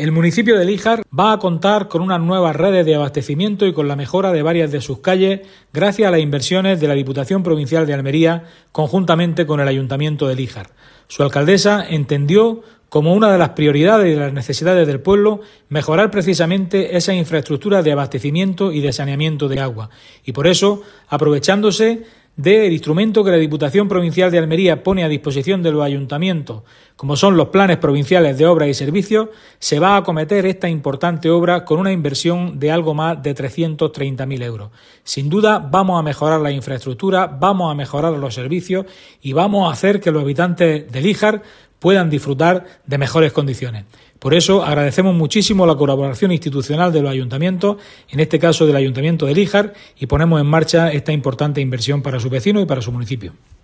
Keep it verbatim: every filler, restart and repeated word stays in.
El municipio de Líjar va a contar con unas nuevas redes de abastecimiento y con la mejora de varias de sus calles gracias a las inversiones de la Diputación Provincial de Almería conjuntamente con el Ayuntamiento de Líjar. Su alcaldesa entendió como una de las prioridades y de las necesidades del pueblo mejorar precisamente esa infraestructura de abastecimiento y de saneamiento de agua. Y por eso, aprovechándose del instrumento que la Diputación Provincial de Almería pone a disposición de los ayuntamientos, como son los planes provinciales de obras y servicios, se va a acometer esta importante obra con una inversión de algo más de trescientos treinta mil euros. Sin duda vamos a mejorar la infraestructura, vamos a mejorar los servicios y vamos a hacer que los habitantes de Líjar puedan disfrutar de mejores condiciones. Por eso agradecemos muchísimo la colaboración institucional de los ayuntamientos, en este caso del Ayuntamiento de Líjar, y ponemos en marcha esta importante inversión para sus vecinos y para su municipio.